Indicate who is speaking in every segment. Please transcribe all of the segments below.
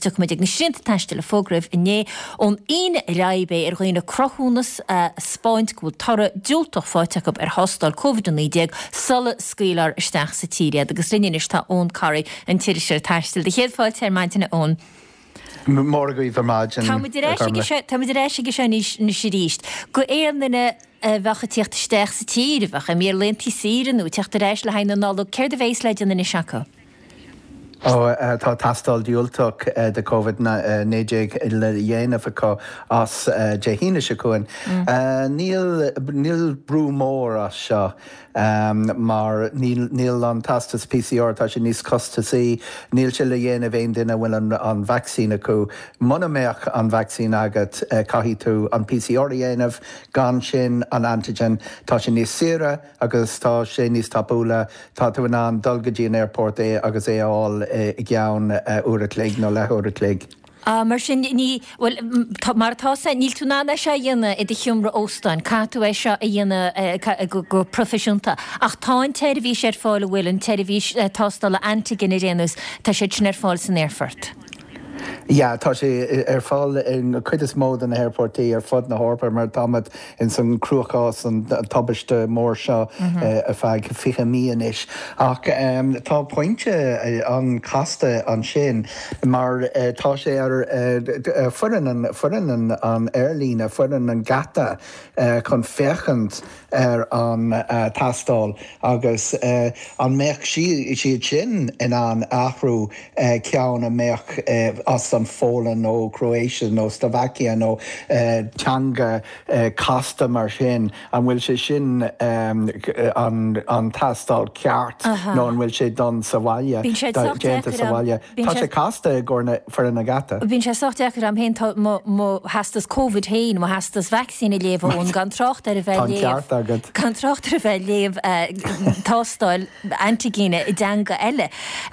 Speaker 1: isteach muidig na sinnta taistil a fógrah inné ón ine raibé roioine crochúnas spáint go tara dúltach fáiteach up hostal COVID-19 sulla scaoilear isteach sa tíre agus rinne is tá ón carí an tíiri sé taistil. De chéad fáilte maintainna ón.
Speaker 2: Morgaí vermáin.
Speaker 1: Tá muidir éis go sé na sé ríist. Go éanna bhecha tíocht steach sa tíre, bhecha mé lentí síran ú teachta rééis le haine nála céir de bhééis leidir na seacha.
Speaker 2: Tá tastal diúltach de COVID-19 le dhéanamh acu as de híine se chuin. Níl brú mór as seo mar níl an tastas PCR tá sé níos costa sí, níl se le dhéanamh aon duine bhfuil an vaccín acu. Muna méach an vaccín agat caithí tú an PCR dhéanamh gan sin an antigen tá sé níos sire agus tá sé níos tapúla tá tú an dulgadín airport agus áil i gceann uair léig nó le uair léig.
Speaker 1: Mar sin ní mar tá níl tú ná se dhéine i d chiúmra óstáin, catú é seo a dhéine go profisiúnta. Ach táin teirbhí sé fáil bhfuil an teirbhí tástal antigen i réanús tá sé sin fáil san airfort.
Speaker 2: Ja, tá sé fáil in chuidir mód an airportaí fud na hórpa mar tamad in san cruachás an tabaiste mór seo a feig ficha míon is. Ach tá pointe an casta an sin mar tá sé ar furan an airlína, furan an gata chun fechant ar an tastáil agus an meach siad sin in an athrú ceann a meach as an Fólan nó Croatia nó Slovakia nó teanga casta mar sin an bhfuil sé sin an tastáil ceart nó an bhfuil sé don sa bhaile déanta sa bhaile. Tá sé casta gcóna for na gata.
Speaker 1: Bhín sé sochtach am hen má hastas COVID hain, má hastas vaccín i léomh ón gan trocht ar a bheith léomh. Gan trocht ar a bheith léomh tástáil antigéine i danga eile.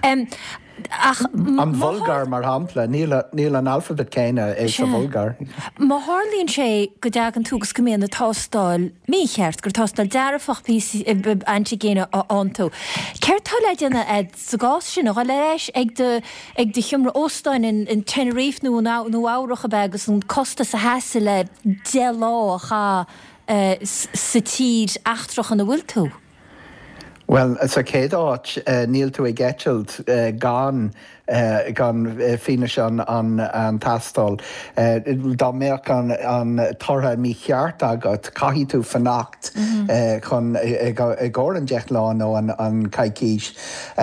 Speaker 2: An vulgar mar hampla, níl an alphabet céine é sa vulgar.
Speaker 1: Má hálíonn sé go deagan túgus go mbeadh na tástáil mícheart gur tástáil dearfach antigéine antó. Ceir tá leideanna sa gás sin á leis ag de chiumra óstáin in Tenerife nó áirecha begus an costa sa heasa le de lá cha sa tír achtrach an na bhfuil tú.
Speaker 2: Well, sa céad áit níl tú i gceitilt gan fine an tastal. Dá méach an tortha mí cheart agat caithí tú fannacht chun ggóir an deichlán nó an caicíis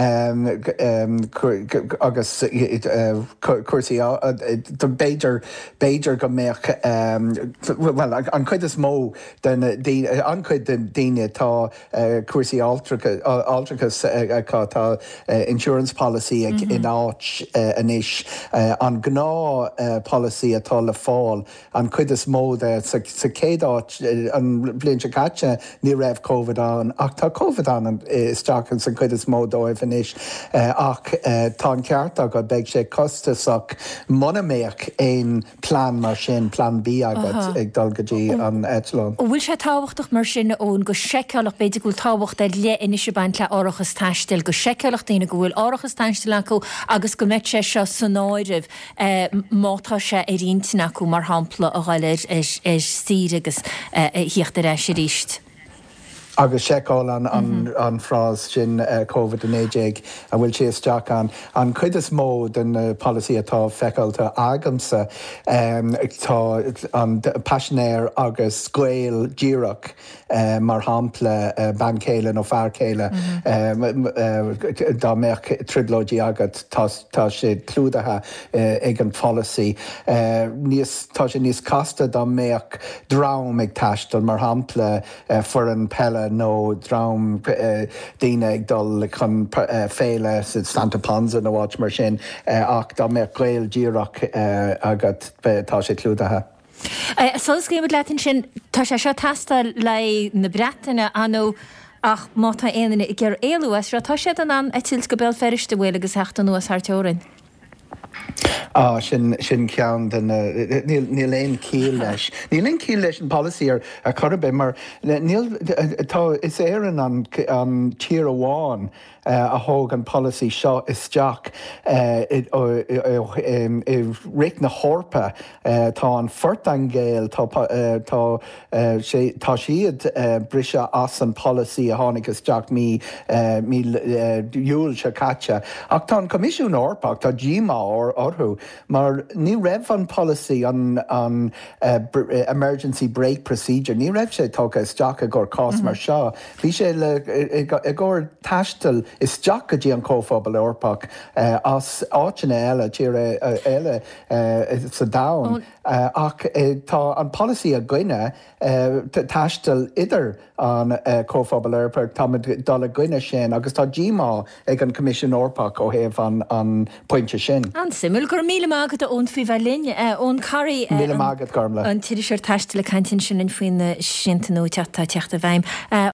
Speaker 2: agus cuasaí béidir go méach well an chuid is mó an chuid den daine tá cuasaí altrachas tá insurance policy in áit anis an gná policy atá le fáil an chuid is móda sa céad áit an blion se caite ní raibh COVID an ach tá COVID an isteach an san chuid is mód óibh anis ach tá an ceart agad beidh sé costasach monaméach éon plán mar sin plán B agad ag dulgadtí an Etlán.
Speaker 1: Bhfuil sé táhachtach mar sin ón go seicealach beidir gúil táhacht le inis baint le áireachas taistil go seicealach daoine go bhfuil áireachas taistil acu agus go meid sé seo san áirimh mátá sé i riontain acu mar hampla a ghaile is sír agus hiocht a réis ríist.
Speaker 2: Agus seáil an frás sin COVID-19 a bhfuil sé isteach an chuid is mó den policy atá feiceálta agamsa tá an passionéir agus scuil díreach mar hampla bancéile nó fearcéile dá meach tridlóidí agat tá sé clúdathe ag an policy. Tá sé níos casta dá meach drám ag taistil mar hampla for an pelle nó drám daine ag dul chun féile sa Santa Ponsa nó bháid mar sin ach dá meach ghail díreach agat tá sé clúdathe.
Speaker 1: Sos géimid letain sin tá sé seo tasta le na Breataine anó ach mátá éanaine i ggéir éalúas ra tá sé an etil go bell feriste bhfuil agus heachta nuas thart-teorainn.
Speaker 2: Sin ceann níl éon cíl leis. Níl éon cíl leis an policy ar chorbe mar níl is éan an tír amháin a thóg an policy seo isteach ric na hórpa tá an fort an géal tá siad brise as an policy a tháinig isteach mí dúil se caite. Ach tá an comisiún orpach tá GMA orthú, mar ní raibh an policy an emergency brake procedure, ní raibh sé tócha isteach a gur cás mar seo. Bhí sé i ggur taistil isteach go dtí an cóphobal orpach as áitina eile tíre eile sa dain. Ach tá an policy a gcuine taistil idir an cóphobal orpach tá dul a gcuine sin, agus tá GMA ag an comisiún orpach ó héamh an pointe sin.
Speaker 1: An simúil gur míle mágad ón fhí bheith linne ón carí
Speaker 2: míle mágad Carmla.
Speaker 1: An tíidir seir taistil le cantin sin in faoin na sin nó teachta bhaim.